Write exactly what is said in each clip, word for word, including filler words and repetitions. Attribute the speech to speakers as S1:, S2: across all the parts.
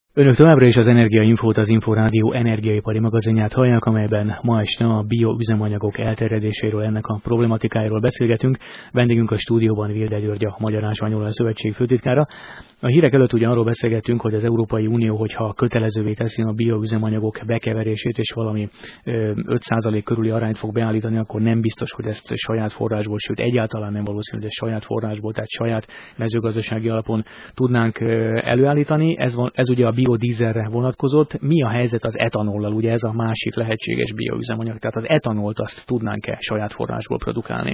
S1: Önök továbbra is az Energiainfót, az Inforádió energiaipari magazinját hallják, amelyben ma este a bioüzemanyagok elterjedéséről, ennek a problematikájáról beszélgetünk. Vendégünk a stúdióban Wilde György, a Magyar Ásványolaj Szövetség főtitkára. A hírek előtt ugye arról beszélgettünk, hogy az Európai Unió, hogyha kötelezővé teszi a bioüzemanyagok bekeverését, és valami öt százalék körüli arányt fog beállítani, akkor nem biztos, hogy ezt saját forrásból, sőt egyáltalán nem valószínű, hogy ezt saját forrásból, tehát saját mezőgazdasági alapon tudnánk előállítani. Ez, van, ez ugye a biodízelre vonatkozott. Mi a helyzet az etanollal? Ugye ez a másik lehetséges bioüzemanyag. Tehát az etanolt azt tudnánk-e saját forrásból produkálni?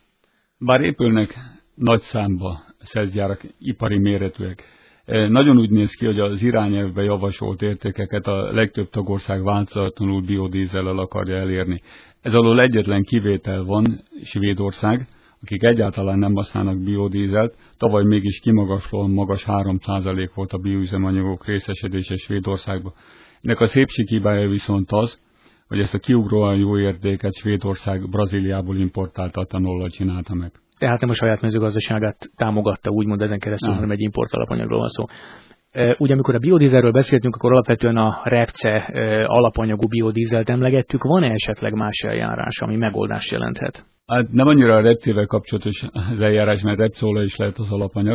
S2: Bár épülnek nagy számba szeszgyárak, ipari méretűek. Nagyon úgy néz ki, hogy az irányelvbe javasolt értékeket a legtöbb tagország változatlanul biodízellel akarja elérni. Ez alól egyetlen kivétel van, Svédország, akik egyáltalán nem használnak biodízelt, tavaly mégis kimagaslóan magas három százalék volt a bioüzemanyagok részesedése Svédországban. Ennek a szépséghibája viszont az, hogy ezt a kiugróan jó értéket Svédország Brazíliából importált etanollal csinálta meg.
S1: Tehát nem a saját mezőgazdaságát támogatta, úgymond ezen keresztül, nem. hanem egy import alapanyagról van szó. Ugye amikor a biodízelről beszéltünk, akkor alapvetően a repce alapanyagú biodízelt emlegettük. Van-e esetleg más eljárás, ami megoldást jelenthet?
S2: Hát nem annyira a repcével kapcsolatos az eljárás, mert repceolaj is lehet az alapanyag.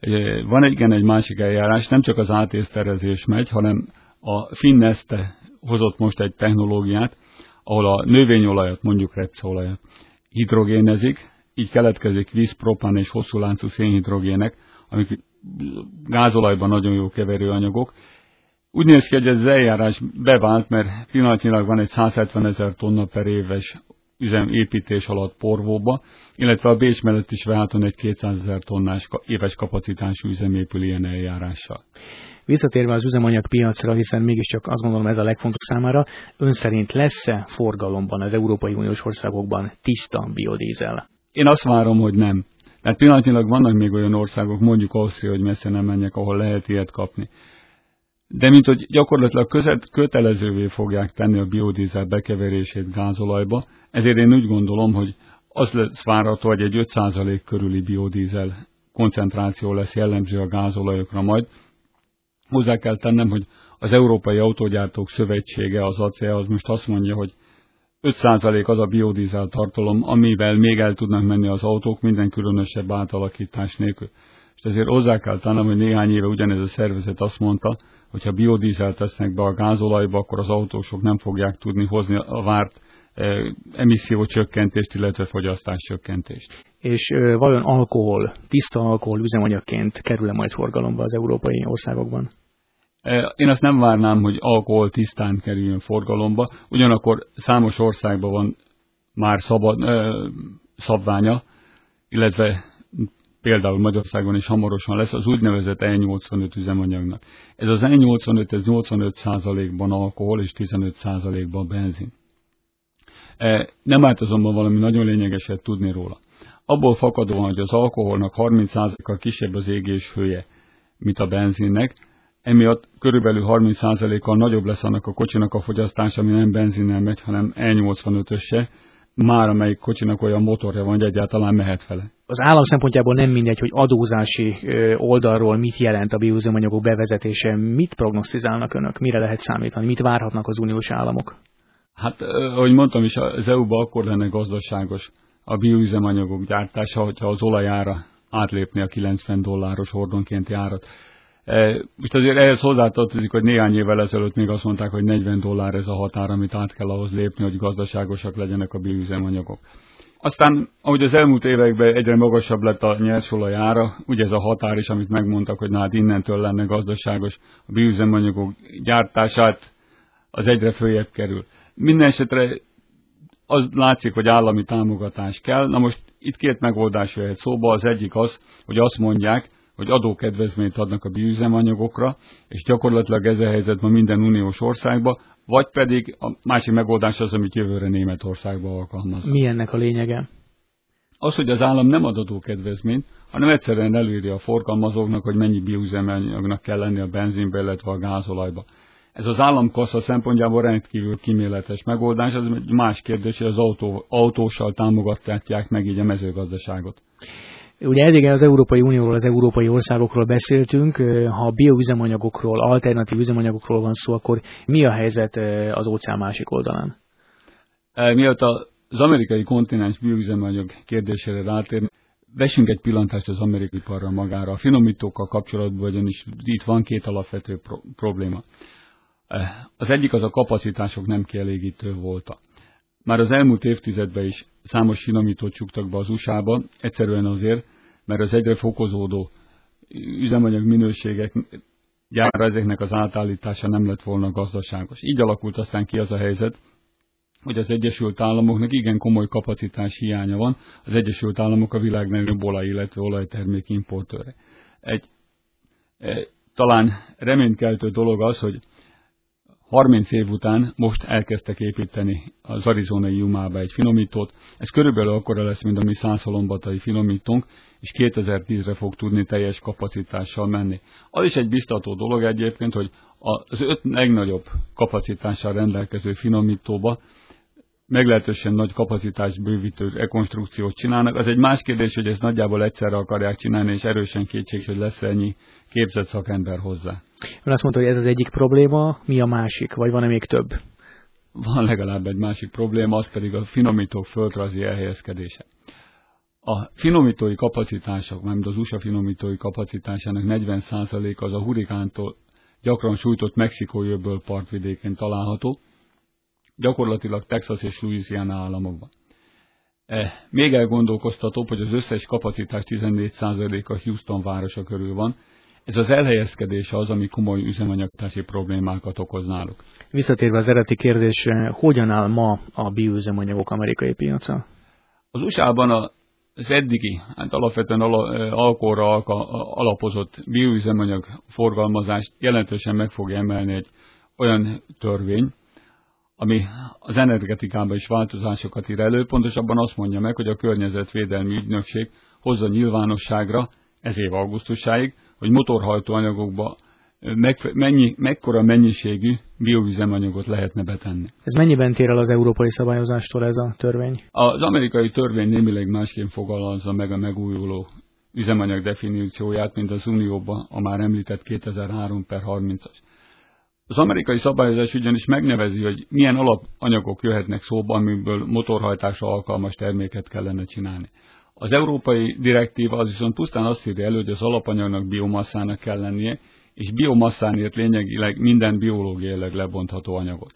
S2: Van igen egy másik eljárás, nem csak az átészterezés megy, hanem a Finneste hozott most egy technológiát, ahol a növényolajat, mondjuk repceolajat hidrogénezik, így keletkezik víz, propán és hosszúláncú szénhidrogének, amik gázolajban nagyon jó keverőanyagok. Úgy néz ki, hogy ez az eljárás bevált, mert pillanatnyilag van egy száz hetven ezer tonna per éves üzemépítés alatt Porvóba, illetve a Bécs mellett is várhatóan egy kétszázezer tonnás éves kapacitású üzem épül ilyen eljárással.
S1: Visszatérve az üzemanyag piacra, hiszen mégiscsak azt gondolom ez a legfontosabb számára, ön szerint lesz-e forgalomban az Európai Uniós országokban tiszta biodízel?
S2: Én azt várom, hogy nem. Mert pillanatnyilag vannak még olyan országok, mondjuk Ausztria, hogy messze nem menjek, ahol lehet ilyet kapni. De mint hogy gyakorlatilag között kötelezővé fogják tenni a biodízel bekeverését gázolajba, ezért én úgy gondolom, hogy az lesz várható, hogy egy öt százalék körüli biodízel koncentráció lesz jellemző a gázolajokra majd. Hozzá kell tennem, hogy az Európai Autógyártók Szövetsége, az á cé e, az most azt mondja, hogy öt százalék az a biodízel tartalom, amivel még el tudnak menni az autók minden különösebb átalakítás nélkül. És ezért hozzá kell tennem, hogy néhány éve ugyanez a szervezet azt mondta, hogy ha biodízelt tesznek be a gázolajba, akkor az autósok nem fogják tudni hozni a várt eh, emissziócsökkentést, illetve fogyasztáscsökkentést.
S1: És eh, vajon alkohol, tiszta alkohol üzemanyagként kerül-e majd forgalomba az európai országokban?
S2: Én azt nem várnám, hogy alkohol tisztán kerüljön forgalomba, ugyanakkor számos országban van már szabad, ö, szabványa, illetve például Magyarországon is hamarosan lesz az úgynevezett E nyolcvanöt üzemanyagnak. Ez az E nyolcvanöt, ez nyolcvanöt százalékban alkohol és tizenöt százalékban benzin. Nem árt azonban valami nagyon lényegeset tudni róla. Abból fakadóan, hogy az alkoholnak harminc százalékkal kisebb az égés hője, mint a benzinnek, emiatt körülbelül harminc százalékkal nagyobb lesz annak a kocsinak a fogyasztása, ami nem benzinnel megy, hanem E nyolcvanötöse, már amelyik kocsinak olyan motorja van, hogy egyáltalán mehet vele.
S1: Az állam szempontjából nem mindegy, hogy adózási oldalról mit jelent a bioüzemanyagok bevezetése. Mit prognosztizálnak önök? Mire lehet számítani? Mit várhatnak az uniós államok?
S2: Hát, ahogy mondtam is, az é u-ban akkor lenne gazdaságos a bioüzemanyagok gyártása, hogyha az olajára átlépni a kilencven dolláros hordonkénti árat. Most azért ehhez hozzátartozik, hogy néhány évvel ezelőtt még azt mondták, hogy negyven dollár ez a határ, amit át kell ahhoz lépni, hogy gazdaságosak legyenek a bioüzemanyagok. Aztán, ahogy az elmúlt években egyre magasabb lett a nyersolaj ára, ugye ez a határ is, amit megmondtak, hogy na hát innentől lenne gazdaságos a bioüzemanyagok gyártását, az egyre följebb kerül. Minden esetre az látszik, hogy állami támogatás kell. Na most itt két megoldás jöhet szóba. Az egyik az, hogy azt mondják, hogy adókedvezményt adnak a bioüzemanyagokra, és gyakorlatilag ez a helyzetben minden uniós országban, vagy pedig a másik megoldás az, amit jövőre Németországban alkalmaznak.
S1: Mi ennek a lényege?
S2: Az, hogy az állam nem ad adókedvezményt, hanem egyszerűen előírja a forgalmazóknak, hogy mennyi bioüzemanyagnak kell lenni a benzinbe, illetve a gázolajba. Ez az államkassa szempontjából rendkívül kíméletes megoldás, az egy más kérdés, hogy az autó, autóssal támogatják meg így a mezőgazdaságot.
S1: Ugye eddig az Európai Unióról, az európai országokról beszéltünk, ha bioüzemanyagokról, alternatív üzemanyagokról van szó, akkor mi a helyzet az óceán másik oldalán?
S2: Miatt az amerikai kontinens bioüzemanyag kérdésére rátérni, vessünk egy pillantást az amerikai iparra magára. A finomítókkal kapcsolatban ugyanis itt van két alapvető pro- probléma. Az egyik az a kapacitások nem kielégítő volta. Már az elmúlt évtizedben is számos finomítót csuktak be az u es á-ba, egyszerűen azért, mert az egyre fokozódó üzemanyag minőségek gyára ezeknek az átállítása nem lett volna gazdaságos. Így alakult aztán ki az a helyzet, hogy az Egyesült Államoknak igen komoly kapacitás hiánya van. Az Egyesült Államok a világ legnagyobb olaj, illetve olajtermék importőre. Egy e, talán reménykeltő dolog az, hogy harminc év után most elkezdtek építeni az arizonai Yumába egy finomítót. Ez körülbelül akkora lesz, mint a mi százhalombatai finomítónk, és kétezer-tízre fog tudni teljes kapacitással menni. Az is egy biztató dolog egyébként, hogy az öt legnagyobb kapacitással rendelkező finomítóba meglehetősen nagy kapacitás bővítő rekonstrukciót csinálnak. Az egy más kérdés, hogy ezt nagyjából egyszerre akarják csinálni, és erősen kétség, hogy lesz ennyi képzett szakember hozzá.
S1: Ön azt mondta, hogy ez az egyik probléma, mi a másik, vagy van-e még több?
S2: Van legalább egy másik probléma, az pedig a finomítók földrajzi elhelyezkedése. A finomítói kapacitások, mármint az u es á finomítói kapacitásának negyven százaléka az a hurikántól gyakran sújtott Mexikói öböl partvidékén található, gyakorlatilag Texas és Louisiana államokban. E, még elgondolkoztatóbb, hogy az összes kapacitás tizennégy százaléka Houston városa körül van. Ez az elhelyezkedése az, ami komoly üzemanyagtási problémákat okoz náluk.
S1: Visszatérve az eredeti kérdésre, hogyan áll ma a bioüzemanyagok amerikai piaca?
S2: Az u es á-ban az eddigi, hát alapvetően alkoholra alapozott bioüzemanyag forgalmazást jelentősen meg fogja emelni egy olyan törvény, ami az energetikában is változásokat ír elő, pontosabban azt mondja meg, hogy a Környezetvédelmi Ügynökség hozza nyilvánosságra ez év augusztusáig, hogy motorhajtó anyagokba meg, mennyi, mekkora mennyiségű bioüzemanyagot lehetne betenni.
S1: Ez mennyiben tér el az európai szabályozástól ez a törvény?
S2: Az amerikai törvény némileg másként fogalmazza meg a megújuló üzemanyag definícióját, mint az Unióban a már említett kétezer-három per harmincas. Az amerikai szabályozás ugyanis megnevezi, hogy milyen alapanyagok jöhetnek szóba, amiből motorhajtásra alkalmas terméket kellene csinálni. Az európai direktíva az viszont pusztán azt írja elő, hogy az alapanyagnak biomasszának kell lennie, és biomasszánért lényegileg minden biológiailag lebontható anyagot.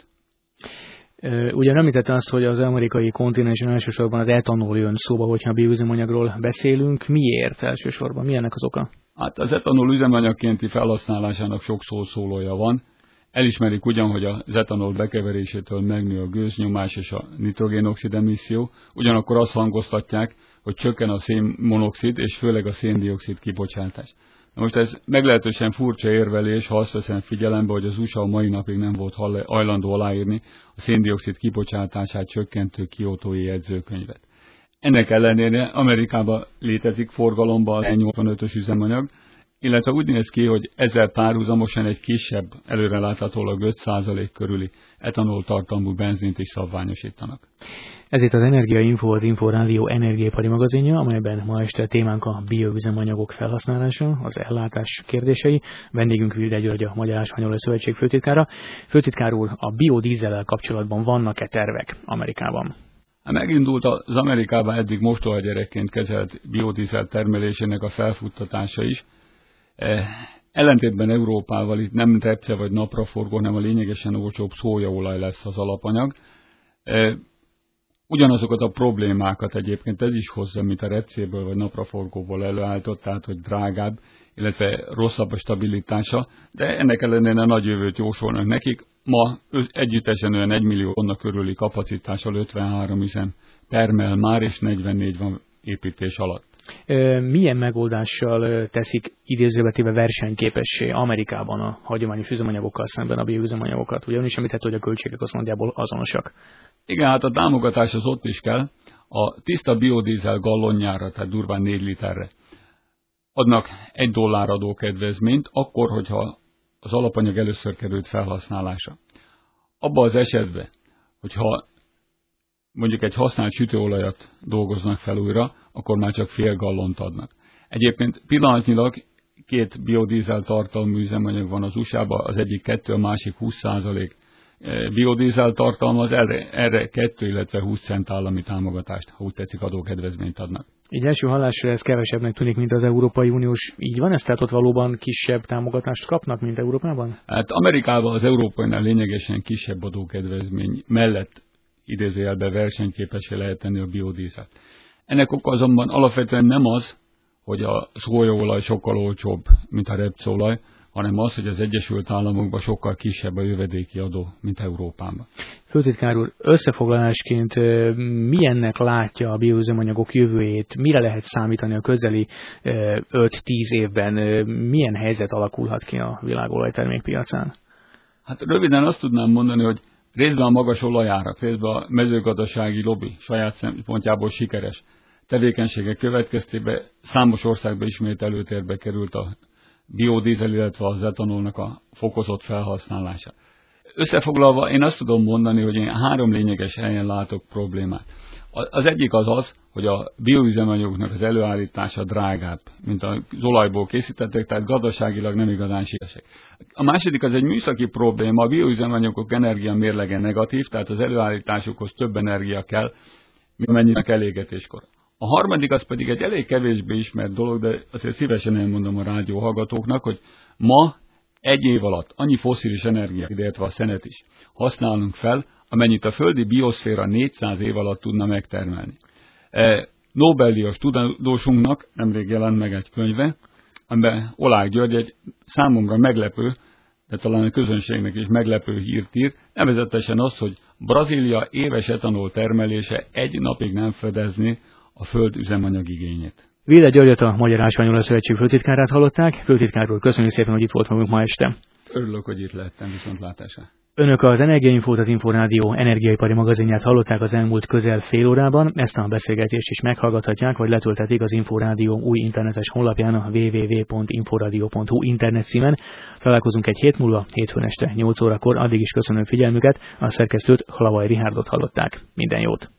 S1: Ugyan említette azt, hogy az amerikai kontinensen elsősorban az etanol jön szóba, hogyha a bioüzemanyagról beszélünk. Miért elsősorban? Mi ennek az oka?
S2: Hát az etanol üzemanyagkénti felhasználásának sok szószólója van. Elismerik ugyan, hogy az etanol bekeverésétől megnő a gőznyomás és a nitrogénoxid emisszió, ugyanakkor azt hangoztatják, hogy csökken a szénmonoxid és főleg a széndioxid kibocsátás. Na most ez meglehetősen furcsa érvelés, ha azt veszem figyelembe, hogy az u es á mai napig nem volt hajlandó aláírni a széndioxid kibocsátását csökkentő kiotói jegyzőkönyvet. Ennek ellenére Amerikában létezik forgalomban a E nyolcvanötös üzemanyag, illetve úgy néz ki, hogy ezzel párhuzamosan egy kisebb, előreláthatólag öt százalék körüli etanol tartalmú benzint is szabványosítanak.
S1: Ez itt az Energia Info, az Inforádió energiaipari magazinja, amelyben ma este témánk a bioüzemanyagok felhasználása, az ellátás kérdései. Vendégünk Vilde György, a Magyar Ásványolaj Szövetség főtitkára. Főtitkár úr, a biodízellel kapcsolatban vannak-e tervek Amerikában?
S2: Megindult az Amerikában eddig mostohagyerekként kezelt biodízel termelésének a felfuttatása is. Ellentétben Európával itt nem repce vagy napraforgó, hanem a lényegesen olcsóbb szójaolaj lesz az alapanyag. Ugyanazokat a problémákat egyébként ez is hozza, mint a repcéből vagy napraforgóból előállított, tehát hogy drágább, illetve rosszabb a stabilitása, de ennek ellenére nagy jövőt jósolnak nekik. Ma együttesen olyan egy millió tonna körüli kapacitással ötvenhárom üzem termel már, és negyvennégy van építés alatt.
S1: Milyen megoldással teszik idézőbetéve versenyképessé Amerikában a hagyományos üzemanyagokkal szemben a bioüzemanyagokat? Ugyanis említett, hogy a költségek az nagyjából azonosak.
S2: Igen, hát a támogatás az ott is kell. A tiszta biodízel gallonjára, tehát durván négy literre adnak egy dollár adókedvezményt, akkor, hogyha az alapanyag először került felhasználásra. Abban az esetben, hogyha mondjuk egy használt sütőolajat dolgoznak fel újra, akkor már csak fél gallont adnak. Egyébként pillanatnyilag két biodízel tartalmú üzemanyag van az u es á-ban, az egyik kettő, a másik húsz százalék biodízel tartalmaz, erre, erre kettő, illetve húsz cent állami támogatást, ha úgy tetszik, adókedvezményt adnak.
S1: Így első hallásra ez kevesebbnek tűnik, mint az Európai Uniós. Így van ez? Tehát ott valóban kisebb támogatást kapnak, mint Európában?
S2: Hát Amerikában az Európainál lényegesen kisebb adókedvezmény mellett idézőjelben versenyképessé lehet tenni a biodízelt. Ennek oka azonban alapvetően nem az, hogy a szójaolaj sokkal olcsóbb, mint a repceolaj, hanem az, hogy az Egyesült Államokban sokkal kisebb a jövedéki adó, mint Európában.
S1: Főtitkár úr, összefoglalásként milyennek látja a bioüzemanyagok jövőjét, mire lehet számítani a közeli öt-tíz évben, milyen helyzet alakulhat ki a világ olajtermékpiacán? Hát
S2: röviden azt tudnám mondani, hogy részben a magas olajárak, részben a mezőgazdasági lobby saját szempontjából sikeres tevékenységek következtében számos országban ismét előtérbe került a biodízel, illetve az etanolnak a fokozott felhasználása. Összefoglalva én azt tudom mondani, hogy én három lényeges helyen látok problémát. Az egyik az az, hogy a bioüzemanyagoknak az előállítása drágább, mint az olajból készítettek, tehát gazdaságilag nem igazán sikeresek. A második az egy műszaki probléma, a bioüzemanyagok energia mérlege negatív, tehát az előállításukhoz több energia kell, mint mennyinek elégetéskor. A harmadik az pedig egy elég kevésbé ismert dolog, de azért szívesen elmondom a rádió hallgatóknak, hogy ma egy év alatt annyi fosszilis energiát, illetve a szenet is használunk fel, amennyit a földi bioszféra négyszáz év alatt tudna megtermelni. E, Nobel-díjas tudósunknak nemrég jelent meg egy könyve, amiben Oláh György egy számomra meglepő, de talán a közönségnek is meglepő hírt ír, nevezetesen az, hogy Brazília éves etanol termelése egy napig nem fedezni a föld üzemanyag igényét.
S1: Wilder Györgyöt, a Magyar Ásványolaj Szövetség főtitkárát hallották. Főtitkár úr, köszönjük szépen, hogy itt volt magunk ma este.
S2: Örülök, hogy itt lehettem, viszontlátásra.
S1: Önök az Energiainfót, az Inforádió energiaipari magazinját hallották az elmúlt közel fél órában. Ezt a beszélgetést is meghallgathatják, vagy letölthetik az Inforádió új internetes honlapján, a double-u double-u double-u pont inforadio pont hu internet címen. Találkozunk egy hét múlva, hétfőn este nyolc órakor. Addig is köszönöm figyelmüket. A szerkesztőt, Hlavai Rihárdot hallották. Minden jót!